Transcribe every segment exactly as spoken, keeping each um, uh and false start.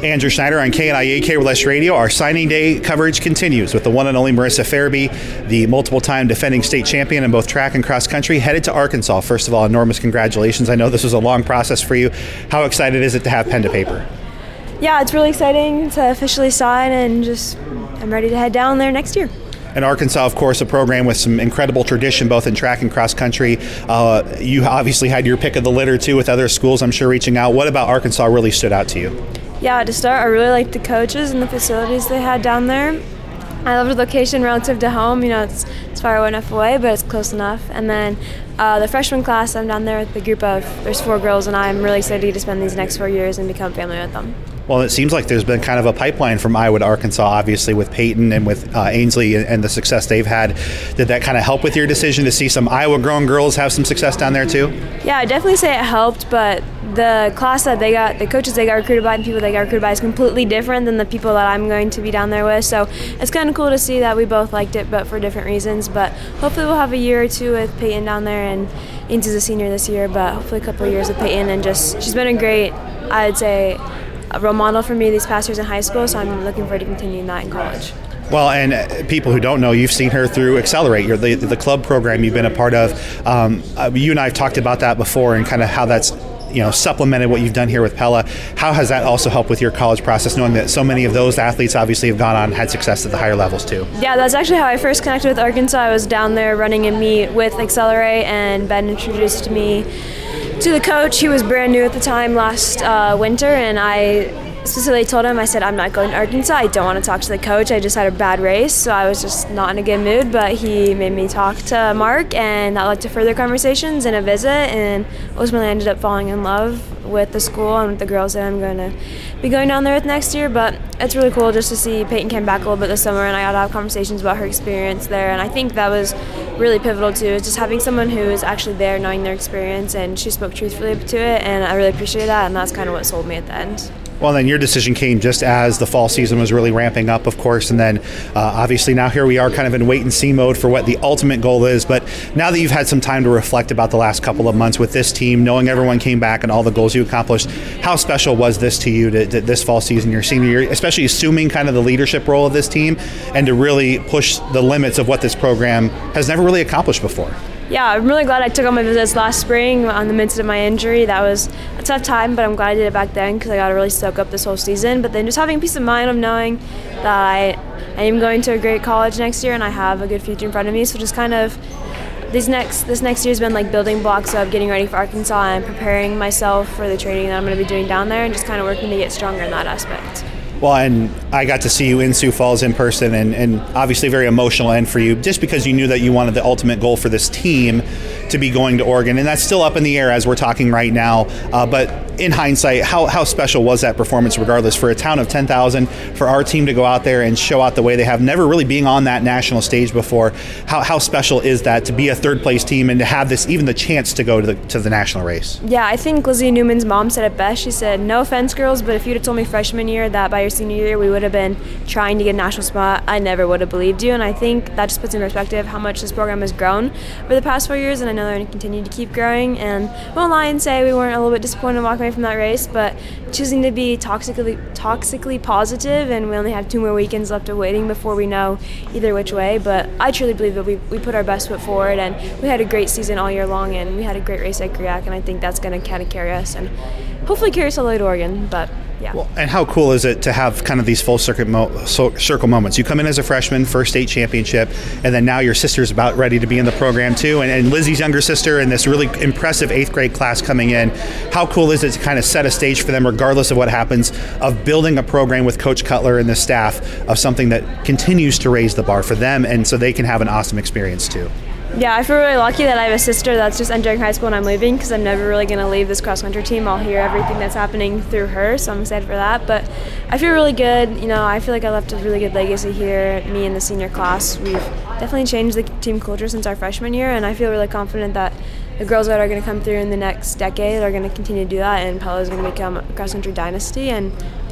Andrew Schneider on K N I A K R L S Radio. Our signing day coverage continues with the one and only Marissa Farabee, the multiple-time defending state champion in both track and cross country, headed to Arkansas. First of all, enormous congratulations. I know this was a long process for you. How excited is it to have pen to paper? Yeah, it's really exciting to officially sign, and just I'm ready to head down there next year. And Arkansas, of course, a program with some incredible tradition both in track and cross country. Uh, you obviously had your pick of the litter too with other schools, I'm sure, reaching out. What about Arkansas really stood out to you? Yeah, to start, I really liked the coaches and the facilities they had down there. I love the location relative to home. You know, it's, it's far enough away, but it's close enough. And then uh, the freshman class, I'm down there with a group of, there's four girls, and I'm really excited to spend these next four years and become family with them. Well, it seems like there's been kind of a pipeline from Iowa to Arkansas, obviously, with Peyton and with uh, Ainsley and, and the success they've had. Did that kind of help with your decision to see some Iowa-grown girls have some success down there, too? Yeah, I'd definitely say it helped, but the class that they got, the coaches they got recruited by and people they got recruited by is completely different than the people that I'm going to be down there with. So it's kind of cool to see that we both liked it, but for different reasons. But hopefully we'll have a year or two with Peyton down there, and Ainsley's a senior this year, but hopefully a couple of years with Peyton. And just, she's been a great, I'd say, a role model for me these past years in high school, so I'm looking forward to continuing that in college. Well, and people who don't know, you've seen her through Accelerate, you're the, the club program you've been a part of. Um, you and I have talked about that before and kind of how that's, you know, supplemented what you've done here with Pella. How has that also helped with your college process, knowing that so many of those athletes obviously have gone on and had success at the higher levels too? Yeah, that's actually how I first connected with Arkansas. I was down there running a meet with Accelerate, and Ben introduced me to the coach. He was brand new at the time last uh, winter, and I specifically told him, I said, I'm not going to Arkansas. I don't want to talk to the coach. I just had a bad race, so I was just not in a good mood. But he made me talk to Mark, and that led to further conversations and a visit, and ultimately I ended up falling in love with the school and with the girls that I'm going to be going down there with next year. But it's really cool just to see Peyton came back a little bit this summer, and I got to have conversations about her experience there, and I think that was really pivotal too, is just having someone who is actually there, knowing their experience, and she spoke truthfully to it, and I really appreciate that, and that's kind of what sold me at the end. Well, then your decision came just as the fall season was really ramping up, of course, and then uh, obviously now here we are kind of in wait-and-see mode for what the ultimate goal is. But now that you've had some time to reflect about the last couple of months with this team, knowing everyone came back and all the goals you accomplished, how special was this to you, to, to this fall season, your senior year, especially assuming kind of the leadership role of this team and to really push the limits of what this program has never really accomplished before? Yeah, I'm really glad I took all my visits last spring on the midst of my injury. That was a tough time, but I'm glad I did it back then because I got to really soak up this whole season. But then just having peace of mind of knowing that I, I am going to a great college next year and I have a good future in front of me. So just kind of these next this next year's been like building blocks of getting ready for Arkansas and preparing myself for the training that I'm going to be doing down there, and just kind of working to get stronger in that aspect. Well, and I got to see you in Sioux Falls in person, and, and obviously a very emotional end for you, just because you knew that you wanted the ultimate goal for this team to be going to Oregon, and that's still up in the air as we're talking right now. Uh, but in hindsight, how, how special was that performance regardless for a town of ten thousand, for our team to go out there and show out the way they have, never really being on that national stage before? How, how special is that to be a third-place team and to have this, even the chance to go to the, to the national race? Yeah, I think Lizzie Newman's mom said it best. She said, no offense, girls, but if you'd have told me freshman year that by your senior year we would have been trying to get a national spot, I never would have believed you. And I think that just puts in perspective how much this program has grown over the past four years, and I know they're going to continue to keep growing. And we won't lie and say we weren't a little bit disappointed walking away from that race, but choosing to be toxically toxically positive, and we only have two more weekends left of waiting before we know either which way. But I truly believe that we, we put our best foot forward, and we had a great season all year long, and we had a great race at Griak, and I think that's going to kind of carry us and hopefully carry us all the way to Oregon. But yeah. Well, and how cool is it to have kind of these full circuit mo- so, circle moments? You come in as a freshman, first state championship, and then now your sister's about ready to be in the program too, and, and Lizzie's younger sister and this really impressive eighth grade class coming in. How cool is it to kind of set a stage for them, regardless of what happens, of building a program with Coach Cutler and the staff of something that continues to raise the bar for them, and so they can have an awesome experience too? Yeah, I feel really lucky that I have a sister that's just entering high school and I'm leaving, because I'm never really going to leave this cross-country team. I'll hear everything that's happening through her, so I'm excited for that. But I feel really good. You know, I feel like I left a really good legacy here. Me and the senior class, we've definitely changed the team culture since our freshman year, and I feel really confident that the girls that are going to come through in the next decade are going to continue to do that, and Pella is going to become a cross-country dynasty. And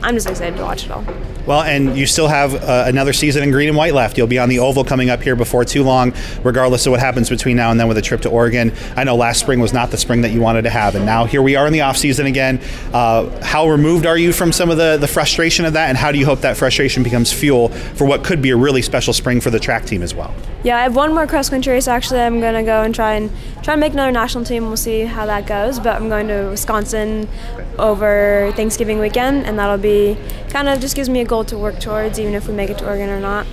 I'm just excited to watch it all. Well, and you still have uh, another season in green and white left. You'll be on the oval coming up here before too long, regardless of what happens between now and then with a trip to Oregon. I know last spring was not the spring that you wanted to have, and now here we are in the off season again. Uh, how removed are you from some of the, the frustration of that, and how do you hope that frustration becomes fuel for what could be a really special spring for the track team as well? Yeah, I have one more cross country race. Actually, I'm going to go and try and try and make another national team. We'll see how that goes. But I'm going to Wisconsin over Thanksgiving weekend, and that'll be kind of just gives me a goal to work towards, even if we make it to Oregon or not.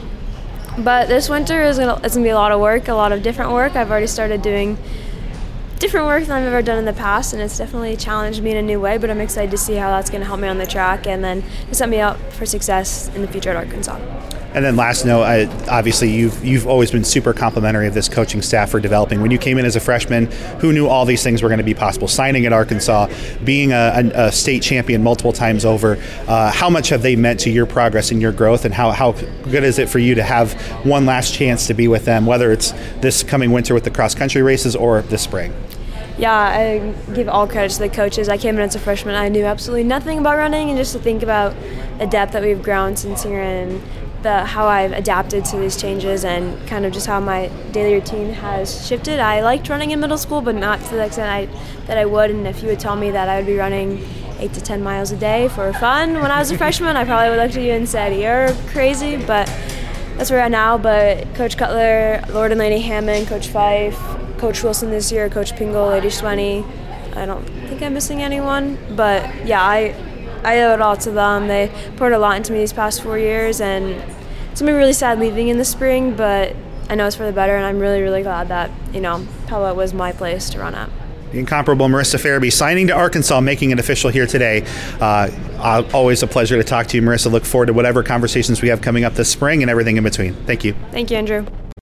But this winter is gonna, it's gonna be a lot of work, a lot of different work. I've already started doing different work than I've ever done in the past, and it's definitely challenged me in a new way. But I'm excited to see how that's going to help me on the track, and then to set me up for success in the future at Arkansas. And then last note, I, obviously you've you've always been super complimentary of this coaching staff for developing. When you came in as a freshman, who knew all these things were going to be possible? Signing at Arkansas, being a, a, a state champion multiple times over, uh, how much have they meant to your progress and your growth, and how, how good is it for you to have one last chance to be with them, whether it's this coming winter with the cross-country races or this spring? Yeah, I give all credit to the coaches. I came in as a freshman. I knew absolutely nothing about running, and just to think about the depth that we've grown since here and the how I've adapted to these changes and kind of just how my daily routine has shifted. I liked running in middle school, but not to the extent I, that I would. And if you would tell me that I would be running eight to ten miles a day for fun when I was a freshman, I probably would look at you and said, "You're crazy." But that's where we're at now. But Coach Cutler, Lord and Lady Hammond, Coach Fife, Coach Wilson this year, Coach Pingle, Lady Schwenny. I don't think I'm missing anyone, but yeah, I. I owe it all to them. They poured a lot into me these past four years, and it's going to be really sad leaving in the spring, but I know it's for the better, and I'm really, really glad that, you know, Pella was my place to run at. The incomparable Marissa Farabee signing to Arkansas, making it official here today. Uh, always a pleasure to talk to you, Marissa. Look forward to whatever conversations we have coming up this spring and everything in between. Thank you. Thank you, Andrew.